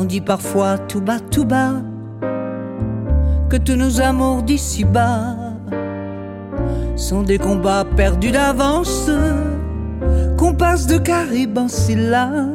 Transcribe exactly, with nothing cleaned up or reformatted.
On dit parfois tout bas, tout bas, que tous nos amours d'ici-bas sont des combats perdus d'avance, qu'on passe de Caraïbes en syllabes